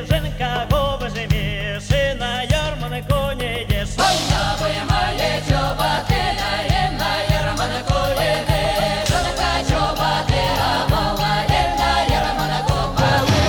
Женка губи зимі, сина ярмане коні є. Вона виймає чоботи, на ярмане коні. Женка чоботи, а мова на ярмане коні.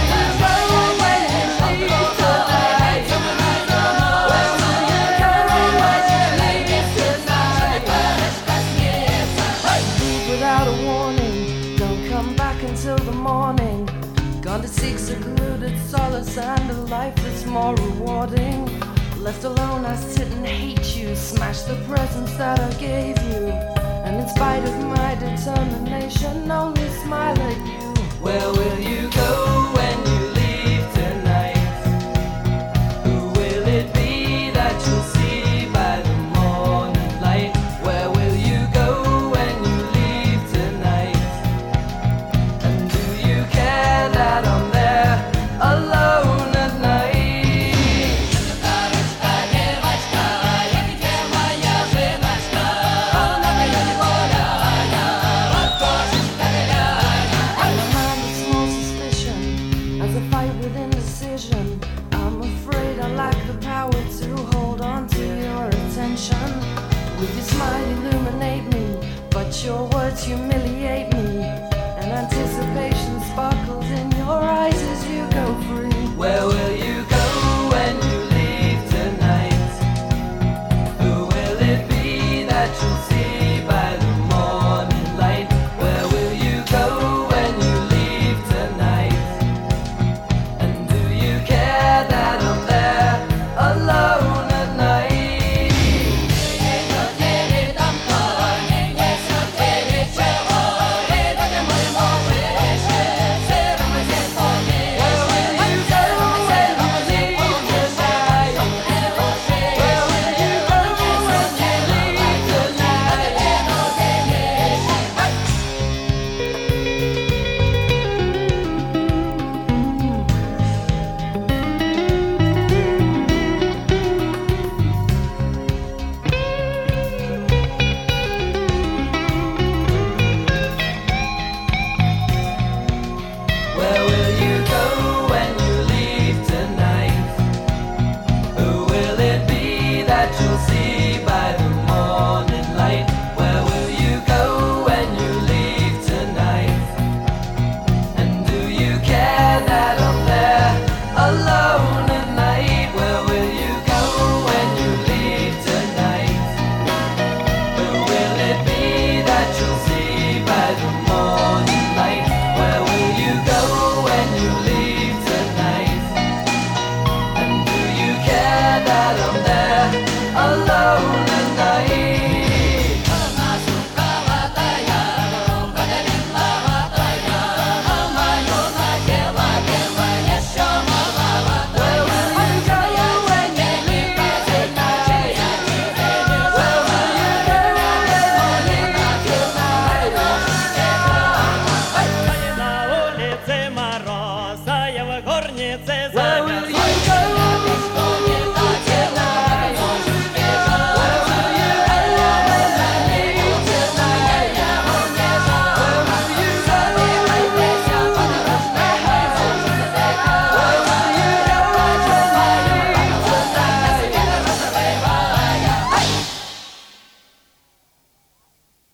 Without a warning, don't come back until the morning. Gone to seek secluded solace and a life that's more rewarding. Left alone I sit and hate you, smash the presents that I gave you, and in spite of my determination, only smile at you. Where will you go when you leave tonight? Who will it be that you'll see by the morning light? Where will you go when you leave tonight? And do you care that I'm there alone at night? I'm behind a small suspicion as I fight with indecision. I'm afraid I lack the power to hold on to your attention. With your smile illuminate me, but your words humiliate me, and anticipation sparkles in your eyes as you go free. Where will you go when you leave tonight? Who will it be that you'll see?